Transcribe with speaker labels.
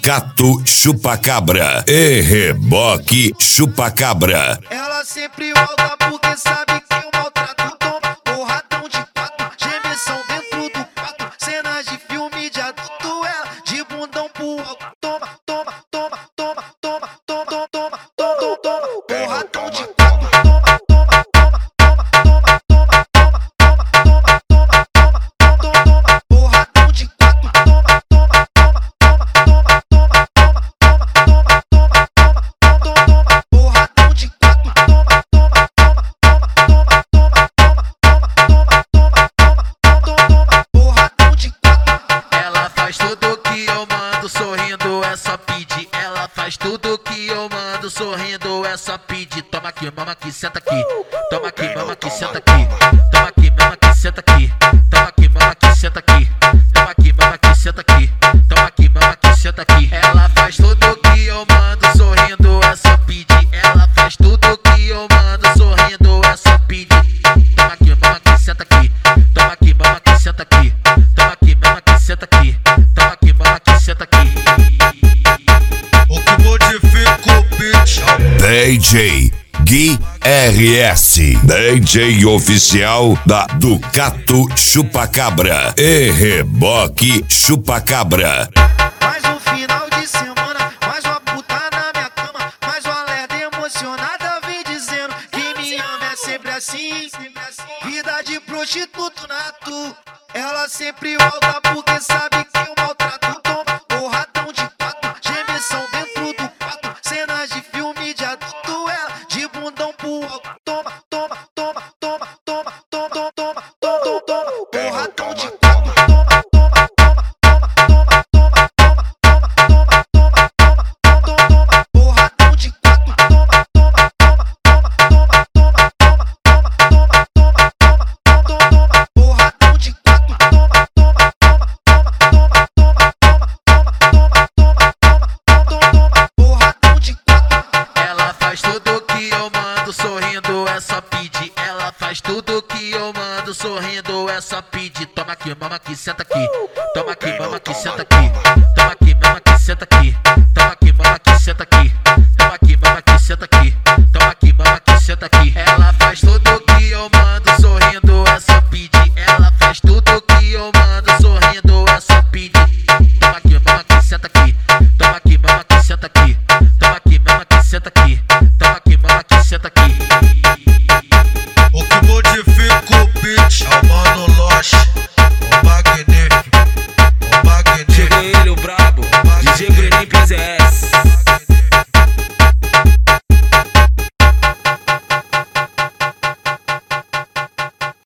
Speaker 1: Cato Chupacabra e Reboque Chupacabra.
Speaker 2: Ela sempre volta porque sabe que o maltrato toma porradão de quatro, gemessão dentro do quarto, cenas de filme de adulto, ela de bundão pro alto, toma, toma, toma, toma, toma, toma, toma, toma, toma, toma, porradão de quatro, toma, toma, toma, toma, toma, toma, toma, toma, toma, toma, toma, toma, toma, porradão de quatro, toma, toma, toma, toma, toma, toma, toma, toma, toma, toma, toma, toma, porradão de quatro, toma, toma, toma, toma, toma, toma, toma, toma, toma, porradão de quatro.
Speaker 3: Ela faz tudo que eu mando sorrindo, é só pedir. Ela faz tudo que eu mando sorrindo, é só pedir. Toma aqui, mama aqui, senta aqui. Toma aqui, mama aqui, senta aqui. Toma aqui, mama aqui, senta aqui. Toma aqui, mama aqui, senta aqui. Toma aqui, mama aqui, senta aqui. Toma aqui, mama aqui, senta aqui. Ela faz tudo que eu mando sorrindo, é só pedir. Ela faz tudo que eu mando sorrindo, é só pedir. Toma aqui, mama aqui, senta aqui. Toma aqui, mama aqui, senta aqui. Toma aqui, mama aqui, senta aqui. Toma aqui, mama aqui, senta aqui.
Speaker 4: O que modifica o beat
Speaker 1: DJ Gui RS, DJ oficial da Ducato Chupacabra e Reboque Chupacabra.
Speaker 2: Mais um final de semana, mais uma puta na minha cama, mais uma lerda emocionada vem dizendo que me ama, é sempre assim, vida de prostituto nato. Ela sempre volta porque sabe que o maltrato toma porradão de quatro, gemessão dentro do quarto, cenas de filme de adulto, ela de bundão pro alto, toma, toma, toma, toma, toma, toma, toma, toma, toma, porradão de quatro, toma, toma, toma, toma, toma, toma, toma, toma, toma, toma, toma, porradão de quatro, toma, toma, toma, toma, toma, toma, toma, toma, toma, toma, porradão de quatro, toma, toma, toma, toma, toma, toma, toma, toma, porradão de quatro.
Speaker 3: Ela faz tudo que eu mando sorrindo, é só pedir. Ela faz tudo que eu mando sorrindo, é só pedir. Toma aqui, mama aqui, senta aqui. Toma aqui, mama aqui, senta aqui. Toma aqui, mama aqui, senta aqui. Toma aqui, mama aqui, senta aqui. Toma aqui, mama aqui, senta aqui. Toma aqui, mama aqui, senta aqui. Ela faz tudo que eu mando sorrindo, é só pedir. Ela faz tudo que eu mando sorrindo, é só pedir. Toma aqui, mama aqui, senta aqui. Toma aqui, mama aqui, senta aqui. Toma aqui, mama aqui, senta aqui. Toma aqui, mama aqui, senta aqui.
Speaker 4: O que modifica o beat é o Mano Loche, o magnífico, o magnífico.
Speaker 5: Chega ele, o brabo, DJ Greninho PZS.